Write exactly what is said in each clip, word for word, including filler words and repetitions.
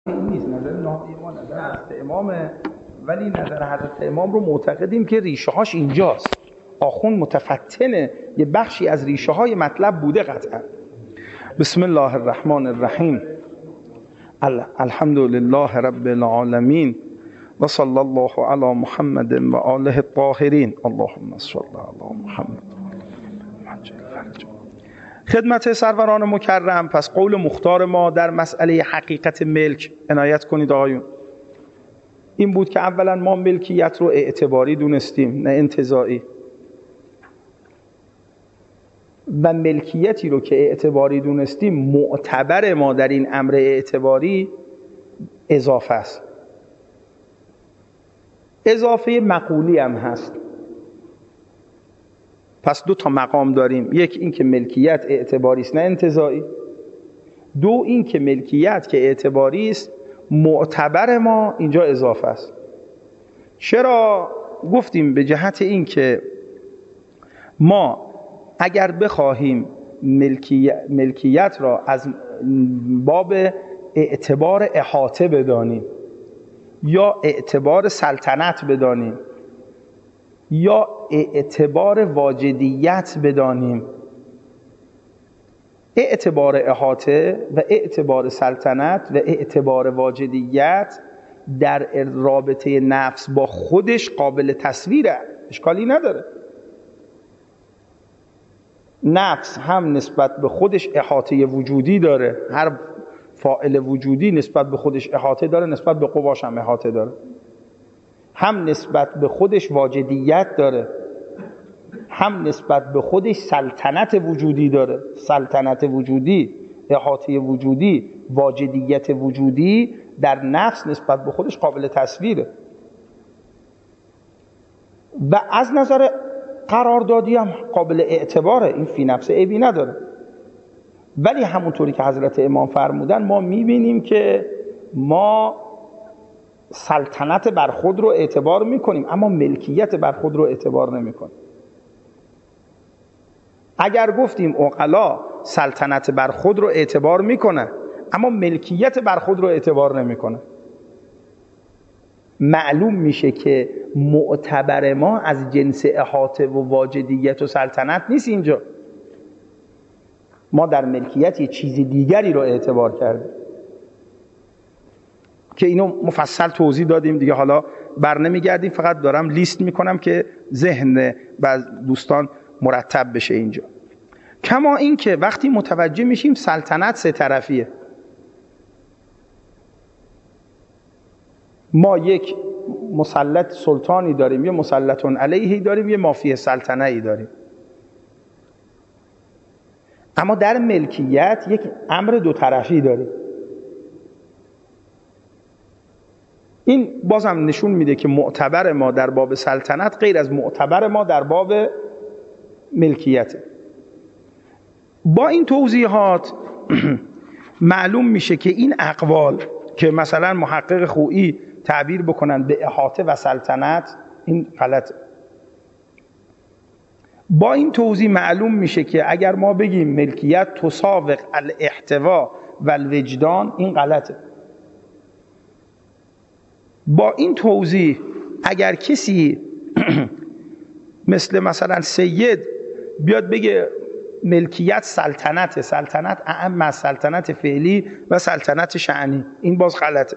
این نیست، نظر نهایی ما نظر حضرت امامه، ولی نظر حضرت امام رو معتقدیم که ریشه هاش اینجاست. آخوند متفتنه، یه بخشی از ریشه های مطلب بوده قطعا. بسم الله الرحمن الرحیم. الحمد لله رب العالمین و صلی الله علی محمد و آله الطاهرین. اللهم صل علی محمد. خدمت سروران مکرم، پس قول مختار ما در مسئله حقیقت ملک عنایت کنید آقایون. این بود که اولا ما ملکیت رو اعتباری دونستیم، نه انتزاعی، و ملکیتی رو که اعتباری دونستیم معتبر ما در این امر اعتباری اضافه است. اضافه مقولی هم هست. پس دو تا مقام داریم، یک این که ملکیت اعتباری است نه انتزاعی، دو این که ملکیت که اعتباری است معتبر ما اینجا اضافه است. چرا گفتیم؟ به جهت این که ما اگر بخواهیم ملکیت, ملکیت را از باب اعتبار احاطه بدانیم یا اعتبار سلطنت بدانیم یا اعتبار واجدیت بدانیم، اعتبار احاطه و اعتبار سلطنت و اعتبار واجدیت در رابطه نفس با خودش قابل تصویره، اشکالی نداره. نفس هم نسبت به خودش احاطه وجودی داره، هر فاعل وجودی نسبت به خودش احاطه داره، نسبت به قواش هم احاطه داره. هم نسبت به خودش واجدیت داره، هم نسبت به خودش سلطنت وجودی داره. سلطنت وجودی، احاطه وجودی، واجدیت وجودی در نفس نسبت به خودش قابل تصویره. و از نظر قراردادی هم قابل اعتباره، این فی نفس عیبی نداره. ولی همونطوری که حضرت امام فرمودن ما میبینیم که ما سلطنت بر خود رو اعتبار میکنیم اما ملکیت بر خود رو اعتبار نمیکنیم. اگر گفتیم عقلا سلطنت بر خود رو اعتبار میکنه اما ملکیت بر خود رو اعتبار نمیکنه، معلوم میشه که معتبر ما از جنس احاطه و واجدیت و سلطنت نیست. اینجا ما در ملکیت یه چیز دیگری رو اعتبار کردیم که اینو مفصل توضیح دادیم دیگه، حالا بر نمیگردیم، فقط دارم لیست میکنم که ذهن بعض دوستان مرتب بشه اینجا. کما این که وقتی متوجه میشیم سلطنت سه طرفیه، ما یک مسلط سلطانی داریم، یه مسلطون علیهی داریم، یه مافی سلطنه‌ای داریم. اما در ملکیت یک امر دو طرفی داریم. این بازم نشون میده که معتبر ما در باب سلطنت غیر از معتبر ما در باب ملکیته. با این توضیحات معلوم میشه که این اقوال که مثلا محقق خویی تعبیر بکنن به احاطه و سلطنت، این غلطه. با این توضیح معلوم میشه که اگر ما بگیم ملکیت تساوق الاحتوا و الوجدان، این غلطه. با این توضیح اگر کسی مثل مثلا سید بیاد بگه ملکیت سلطنت، سلطنت اعم از سلطنت فعلی و سلطنت شأنی، این باز غلطه.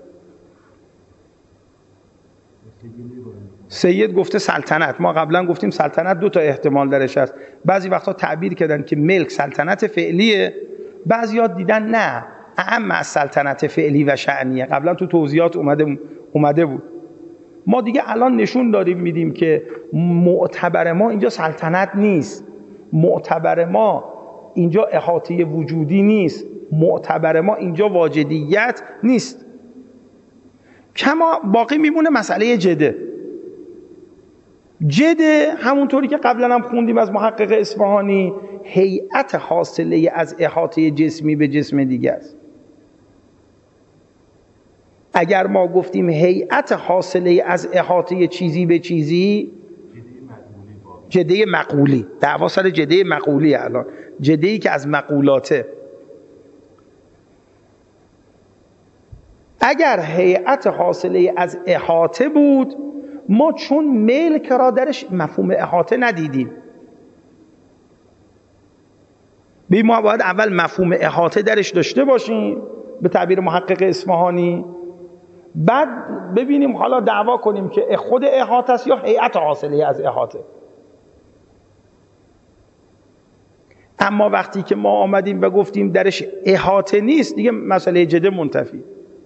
سید گفته سلطنت، ما قبلا گفتیم سلطنت دو تا احتمال درش هست. بعضی وقتا تعبیر کردن که ملک سلطنت فعلیه، بعضیا دیدن نه اعم از سلطنت فعلی و شأنیه. قبلا تو توضیحات اومده اومده بود. ما دیگه الان نشون داریم میدیم که معتبر ما اینجا سلطنت نیست، معتبر ما اینجا احاطه وجودی نیست، معتبر ما اینجا واجدیت نیست. کما باقی میمونه مسئله جده. جده همونطوری که قبلا هم خوندیم از محقق اصفهانی، هیئت حاصله از احاطه جسمی به جسم دیگه است. اگر ما گفتیم هیئت حاصله از احاطه چیزی به چیزی، جده مقولی، دعوا سر جده مقولی، الان جده‌ای که از مقولاته. اگر هیئت حاصله از احاطه بود، ما چون ملک را درش مفهوم احاطه ندیدیم. ببین ما باید اول مفهوم احاطه درش داشته باشیم به تعبیر محقق اصفهانی، بعد ببینیم حالا دعوا کنیم که خود احاطه است یا هیئت حاصله از احاطه. اما وقتی که ما آمدیم و گفتیم درش احاطه نیست، دیگه مسئله جده منتفی.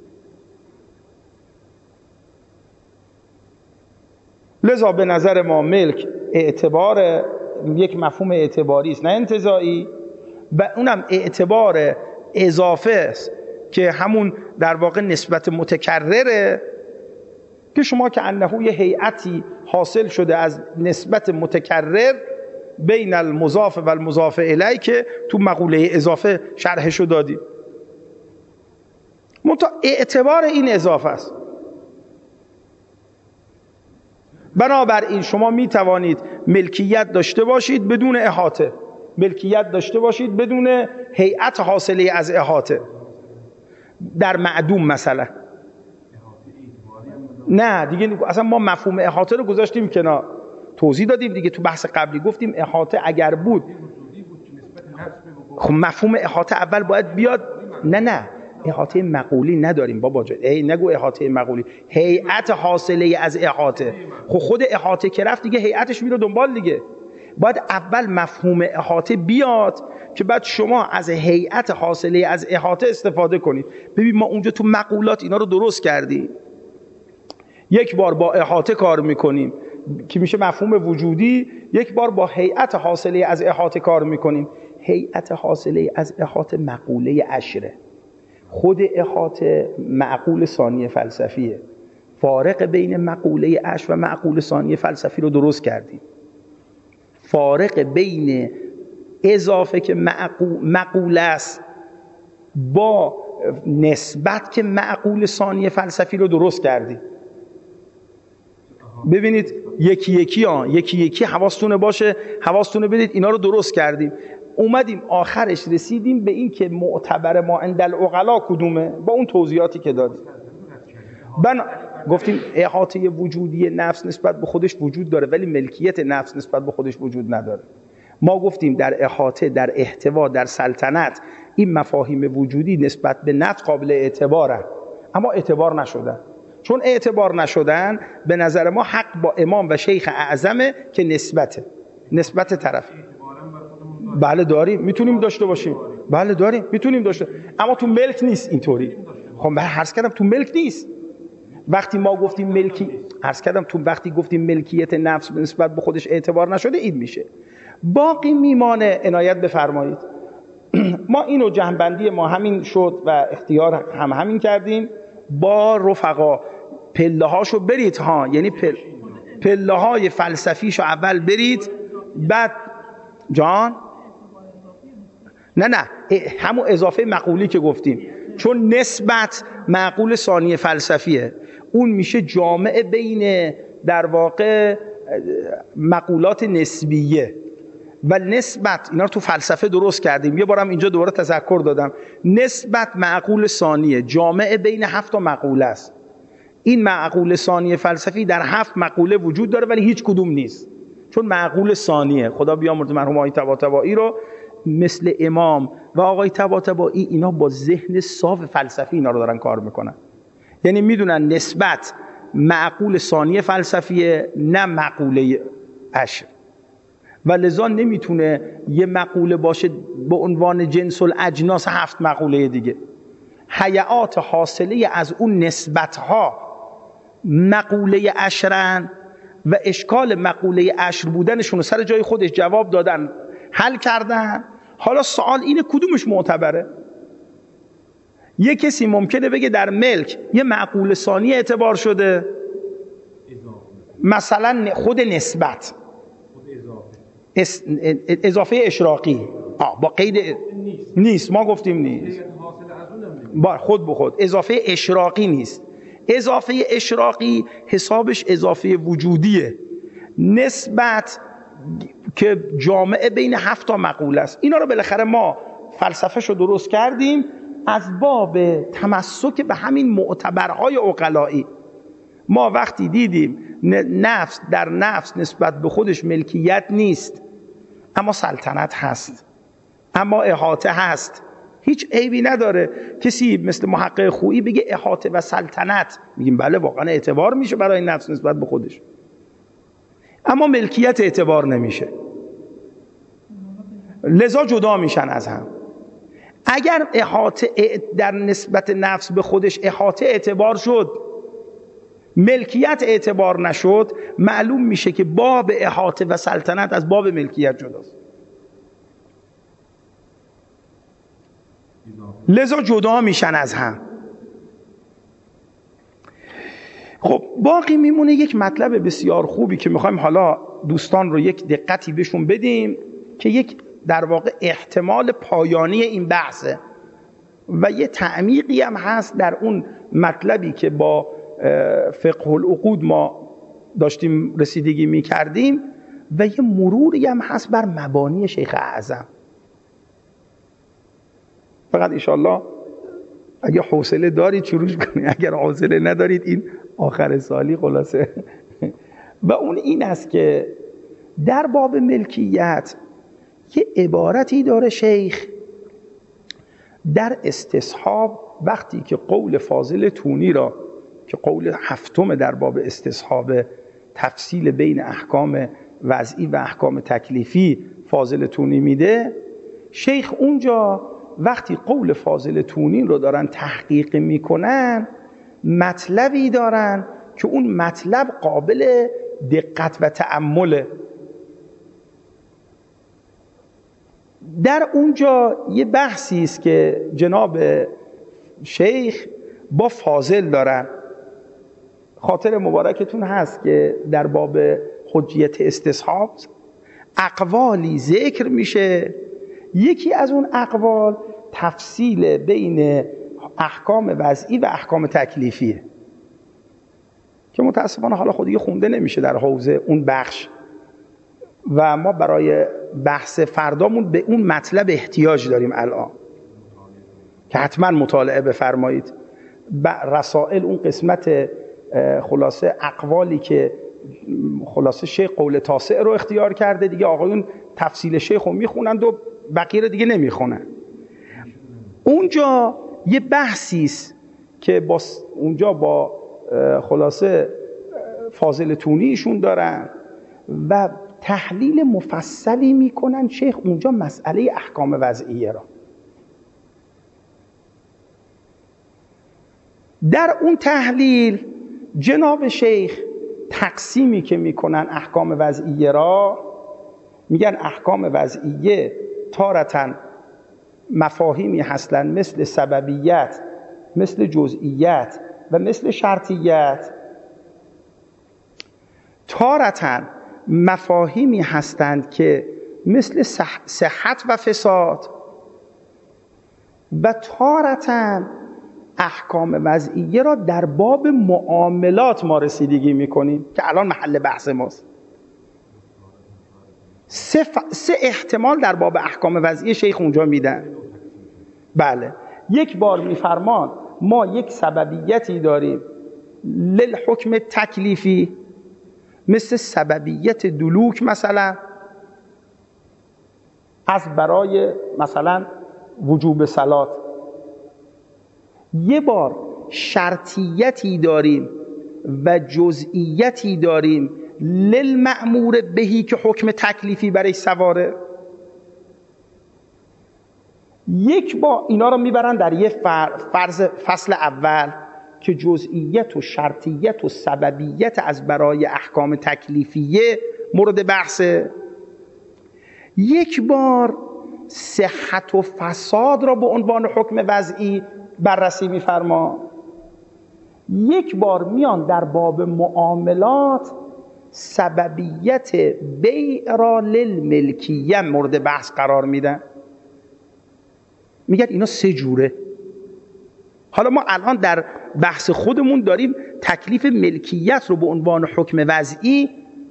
لذا به نظر ما ملک اعتبار یک مفهوم اعتباری است نه انتزاعی، و اونم اعتبار اضافه است که همون در واقع نسبت متکرره که شما که انه یه هیئتی حاصل شده از نسبت متکرر بین المضاف و المضاف الیه که تو مقوله اضافه شرحشو دادیم. منتها اعتبار این اضافه است. بنابراین شما می توانید ملکیت داشته باشید بدون احاطه، ملکیت داشته باشید بدون هیئت حاصله از احاطه در معدوم مثلا. نه دیگه اصلا ما مفهوم احاطه رو گذاشتیم کنار، توضیح دادیم دیگه تو بحث قبلی، گفتیم احاطه اگر بود خب مفهوم احاطه اول باید بیاد. نه نه احاطه مقولی نداریم بابا جان، ای نگو احاطه مقولی، هیئت حاصله از احاطه. خب خود احاطه که رفت دیگه هیئتش میره دنبال دیگه. باید اول مفهوم احاطه بیاد که بعد شما از هیئت حاصله از احاطه استفاده کنید. ببین ما اونجا تو مقولات اینا رو درست کردیم، یک بار با احاطه کار میکنیم که میشه مفهوم وجودی، یک بار با هیئت حاصله از احاطه کار میکنیم. هیئت حاصله از احاطه مقوله عشره، خود احاطه معقول ثانی فلسفیه. فارق بین مقوله عشر و معقول ثانی فلسفی رو درست کردیم. فارق بین اضافه که معقول است با نسبت که معقول ثانی فلسفی رو درست کردیم. ببینید یکی یکی ها یکی یکی حواستون باشه، حواستون بدید اینا رو درست کردیم. اومدیم آخرش رسیدیم به این که معتبر ما عند العقلا کدومه با اون توضیحاتی که دادیم. بنا گفتیم احاطه وجودی نفس نسبت به خودش وجود داره ولی ملکیت نفس نسبت به خودش وجود نداره. ما گفتیم در احاطه، در احتوا، در سلطنت این مفاهیم وجودی نسبت به نفس قابل اعتبارن، اما اعتبار نشدن. چون اعتبار نشدن به نظر ما حق با امام و شیخ اعظمه که نسبته، نسبت طرف. بله داریم، میتونیم داشته باشیم، بله داریم میتونیم داشته، اما تو ملک نیست اینطوری. خب من عرض کردم تو ملک نیست. وقتی ما گفتیم ملکی، عرض کردم تو وقتی گفتیم ملکیت نفس به نسبت به خودش اعتبار نشده این میشه. باقی میمانه، عنایت بفرمایید. ما اینو جهنبندی ما همین شد و اختیار هم همین کردیم. با رفقا پله هاشو برید ها، یعنی پل پله های فلسفیشو اول برید بعد جان نه نه همون اضافه مقولی که گفتیم، چون نسبت معقول ثانی فلسفیه، اون میشه جامع بین در واقع مقولات نسبیه و نسبت. اینا رو تو فلسفه درست کردیم، یه بارم اینجا دوباره تذکر دادم. نسبت معقول ثانیه، جامع بین هفت مقوله است. این معقول ثانی فلسفی در هفت مقوله وجود داره ولی هیچ کدوم نیست، چون معقول ثانیه. خدا بیامرز مرحوم آقای طباطبایی رو، مثل امام و آقای طباطبایی، اینا با ذهن صاف فلسفی اینا رو دارن کار میکنن. یعنی میدونن نسبت معقول ثانی فلسفیه نه مقوله عشر، و لذا نمیتونه یه مقوله باشه به عنوان جنس الاجناس هفت مقوله دیگه. هیئات حاصله از اون نسبتها مقوله عشرن و اشکال مقوله عشر بودنشون سر جای خودش جواب دادن، حل کردن. حالا سوال اینه کدومش معتبره؟ یه کسی ممکنه بگه در ملک یه معقول ثانی اعتبار شده، مثلا خود نسبت اضافه اشراقی آه با قید نیست. ما گفتیم نیست، با خود به خود اضافه اشراقی نیست. اضافه اشراقی حسابش اضافه وجودیه، نسبت که جامعه بین هفت تا مقوله است. اینا رو بالاخره ما فلسفه‌شو درست کردیم از باب تمسک به همین معتبرهای عقلایی. ما وقتی دیدیم نفس در نفس نسبت به خودش ملکیت نیست، اما سلطنت هست، اما احاطه هست، هیچ عیبی نداره کسی مثل محقق خویی بگه احاطه و سلطنت، میگیم بله واقعا اعتبار میشه برای نفس نسبت به خودش، اما ملکیت اعتبار نمیشه، لذا جدا میشن از هم. اگر احاطه در نسبت نفس به خودش احاطه اعتبار شد، ملکیت اعتبار نشد، معلوم میشه که باب احاطه و سلطنت از باب ملکیت جداست، لذا جدا میشن از هم. خب باقی میمونه یک مطلب بسیار خوبی که میخوایم حالا دوستان رو یک دقتی بهشون بدیم که یک در واقع احتمال پایانی این بحثه و یه تعمیقی هم هست در اون مطلبی که با فقه العقود ما داشتیم رسیدگی میکردیم و یه مروری هم هست بر مبانی شیخ اعظم. فقط انشالله اگه حوصله دارید شروع کنید، اگر حوصله ندارید این آخر سالی خلاصه. و اون این است که در باب ملکیت یه عبارتی داره شیخ در استصحاب، وقتی که قول فاضل تونی را که قول هفتم در باب استصحاب تفصیل بین احکام وضعی و احکام تکلیفی فاضل تونی میده، شیخ اونجا وقتی قول فاضل تونی رو دارن تحقیق میکنن مطلبی دارن که اون مطلب قابل دقت و تأمله. در اونجا یه بحثی است که جناب شیخ با فاضل دارن، خاطر مبارکتون هست که در باب حجیت استصحاب اقوالی ذکر میشه، یکی از اون اقوال تفصیل بین احکام وضعی و احکام تکلیفیه که متاسفانه حالا خودی خونده نمیشه در حوزه اون بخش و ما برای بحث فردامون به اون مطلب احتیاج داریم الان که حتما مطالعه بفرمایید. رسائل اون قسمت خلاصه اقوالی که خلاصه شیخ قول تاسع رو اختیار کرده دیگه، آقایون تفصیل شیخ رو میخونند و بقیه رو دیگه نمیخونن. اونجا یه بحثیست که با اونجا با خلاصه فاضل تونیشون دارن و تحلیل مفصلی میکنن شیخ اونجا مسئله احکام وضعیه را. در اون تحلیل جناب شیخ تقسیمی که میکنن احکام وضعیه را، میگن احکام وضعیه تارتاً مفاهیمی هستن مثل سببیت، مثل جزئیت و مثل شرطیت، تارتاً مفاهیمی هستند که مثل صحت و فساد و تارتاً احکام وضعیه را در باب معاملات ما رسیدگی میکنیم که الان محل بحث ماست. سه, ف... سه احتمال در باب احکام وضعیه شیخ اونجا میدن. بله، یک بار میفرمان ما یک سببیتی داریم للحکم تکلیفی مثل سببیت دلوک مثلا از برای مثلا وجوب صلات، یه بار شرطیتی داریم و جزئیتی داریم للمأمور بهی که حکم تکلیفی برای سواره. یک بار اینا رو میبرن در یه فرض فصل اول که جزئیت و شرطیت و سببیت از برای احکام تکلیفیه مورد بحثه. یک بار صحت و فساد را به عنوان حکم وضعی بررسی میفرما. یک بار میان در باب معاملات سببیت بیع را للملکیه مورد بحث قرار میدن، میگن اینا سه جوره. حالا ما الان در بحث خودمون داریم تکلیف ملکیت رو به عنوان حکم وضعی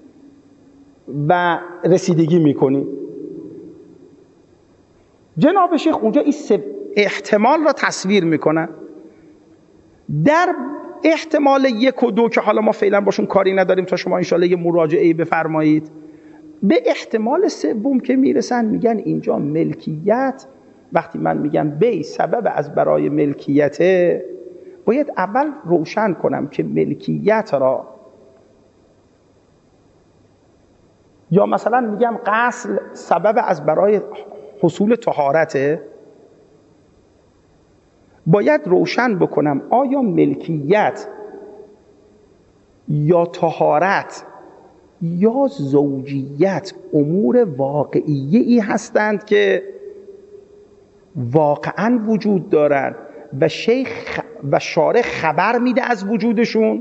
و رسیدگی میکنیم. جناب شیخ اونجا این احتمال را تصویر میکنن. در احتمال یک و دو که حالا ما فعلا باشون کاری نداریم تا شما انشالله یه مراجعه بفرمایید، به احتمال سوم که میرسن میگن اینجا ملکیت، وقتی من میگم بی سبب از برای ملکیته، باید اول روشن کنم که ملکیت را، یا مثلا میگم غسل سبب از برای حصول طهارته، باید روشن بکنم آیا ملکیت یا طهارت یا زوجیت امور واقعیه‌ای هستند که واقعاً وجود دارند و شیخ و شارع خبر میده از وجودشون،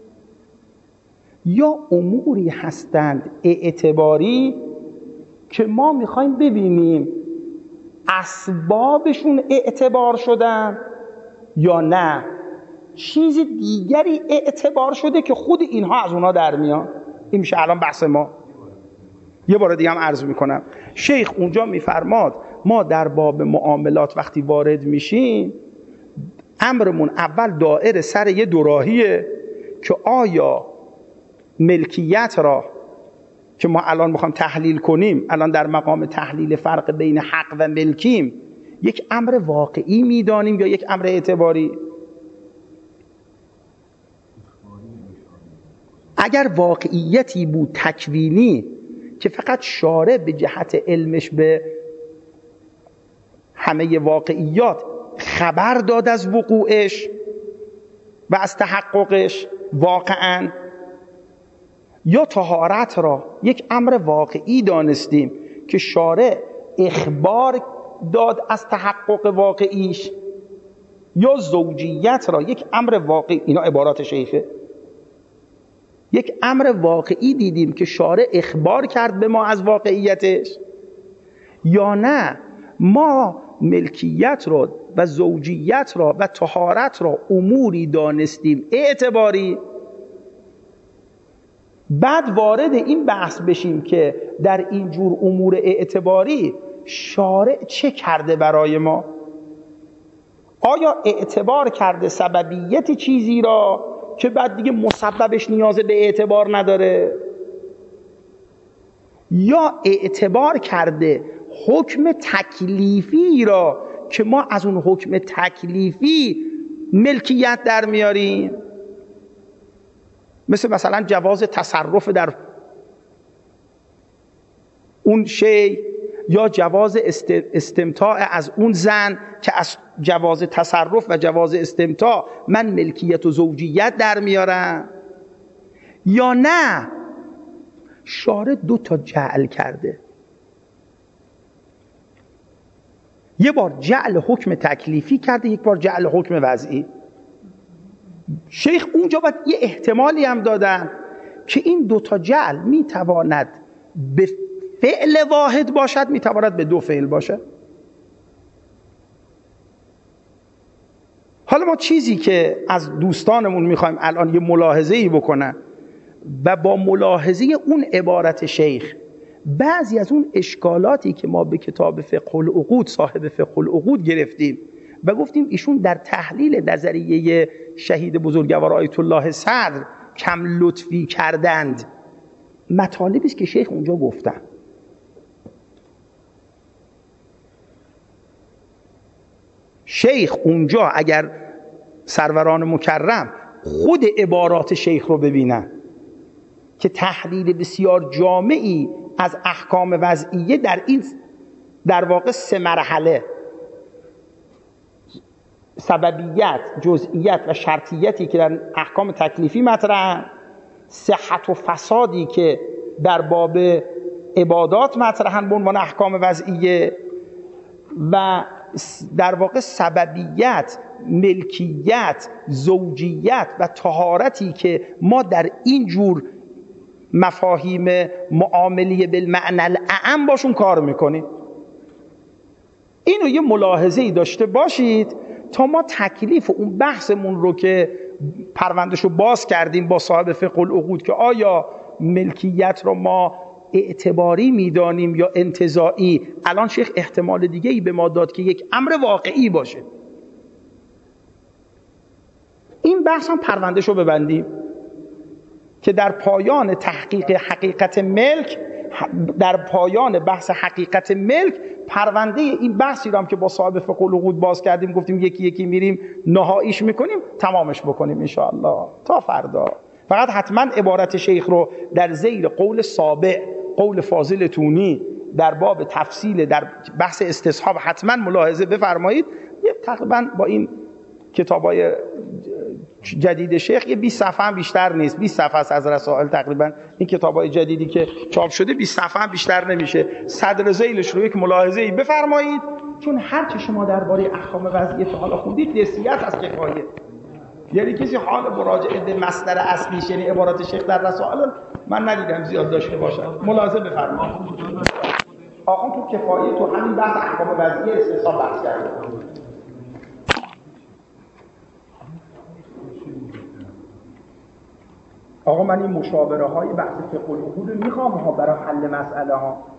یا اموری هستند اعتباری که ما میخوایم ببینیم اسبابشون اعتبار شدن یا نه چیز دیگری اعتبار شده که خود اینها از اونها در میان. این میشه الان بحث ما. یه بار دیگه هم عرض میکنم، شیخ اونجا میفرماد ما در باب معاملات وقتی وارد میشیم امرمون اول دائره سر یه دوراهیه که آیا ملکیت را که ما الان میخوام تحلیل کنیم، الان در مقام تحلیل فرق بین حق و ملکیم، یک امر واقعی میدانیم یا یک امر اعتباری؟ اگر واقعیتی بود تکوینی که فقط شارع به جهت علمش به همه واقعیات خبر داد از وقوعش و از تحققش واقعاً، یا طهارت را یک امر واقعی دانستیم که شارع اخبار داد از تحقق واقعیش، یا زوجیت را یک امر واقعی، اینا عبارات شیخه، یک امر واقعی دیدیم که شارع اخبار کرد به ما از واقعیتش، یا نه ما ملکیت را و زوجیت را و طهارت را اموری دانستیم اعتباری، بعد وارد این بحث بشیم که در این جور امور اعتباری شارع چه کرده برای ما؟ آیا اعتبار کرده سببیت چیزی را که بعد دیگه مسببش نیاز به اعتبار نداره، یا اعتبار کرده حکم تکلیفی را که ما از اون حکم تکلیفی ملکیت در میاریم؟ مثل مثلا جواز تصرف در اون شی، یا جواز استمتاع از اون زن که از جواز تصرف و جواز استمتاع من ملکیت و زوجیت در میارم، یا نه شارع دو تا جعل کرده، یه بار جعل حکم تکلیفی کرده، یک بار جعل حکم وضعی. شیخ اونجا باید یه احتمالی هم دادن که این دوتا جعل میتواند به فعل واحد باشد، میتواند به دو فعل باشد. حالا ما چیزی که از دوستانمون میخوایم الان یه ملاحظه‌ای بکنن و با ملاحظه اون عبارت شیخ بعضی از اون اشکالاتی که ما به کتاب فقه العقود صاحب فقه العقود گرفتیم و گفتیم ایشون در تحلیل نظریه شهید بزرگوار آیت الله صدر کم لطفی کردند، مطالبی است که شیخ اونجا گفتن. شیخ اونجا اگر سروران مکرم خود عبارات شیخ رو ببینن که تحلیل بسیار جامعی از احکام وضعیه در این در واقع سه مرحله، سببیت، جزئیت و شرطیتی که در احکام تکلیفی مطرحن، صحت و فسادی که در باب عبادات مطرحن به عنوان احکام وضعیه، و در واقع سببیت، ملکیت، زوجیت و طهارتی که ما در این جور مفاهیم معاملی بالمعنى الاعم باشون کار میکنیم. اینو یه ملاحظه‌ای داشته باشید تا ما تکلیف اون بحثمون رو که پروندهشو باز کردیم با صاحب فقه العقود که آیا ملکیت رو ما اعتباری میدانیم یا انتزاعی؟ الان شیخ احتمال دیگه ای به ما داد که یک امر واقعی باشه. این بحث هم پروندهشو ببندیم که در پایان تحقیق حقیقت ملک، در پایان بحث حقیقت ملک، پرونده این بحثی رو هم که با صاحب فقه العقود باز کردیم، گفتیم یکی یکی میریم نهاییش میکنیم، تمامش بکنیم انشاءالله تا فردا. فقط حتما عبارت شیخ رو در زیر قول سابع، قول فاضل تونی در باب تفصیل در بحث استصحاب حتما ملاحظه بفرمایید. یه تقریبا با این کتابای جدید شیخ یه بیست صفحه هم بیشتر نیست، بیست صفحه است از رسائل تقریبا. این کتابای جدیدی که چاپ شده بیست صفحه هم بیشتر نمیشه. صدر ذیلش رو یک ملاحظه‌ای بفرمایید، چون هر چه شما درباره احکام وضعیت حالا خوندید نسبیت از کفایه. یعنی کسی حال مراجعه به مصدر اصلیش یعنی عبارات شیخ در رسائل من ندیدم زیاد داشته باشه. ملاحظه بفرمایید. آقا تو کفایه تو همین بحث احکام وضعیت استصحاب بحث کرده. آقا من این مشاوره های بحث فقه العقود رو میخوام ها برای حل مسئله ها.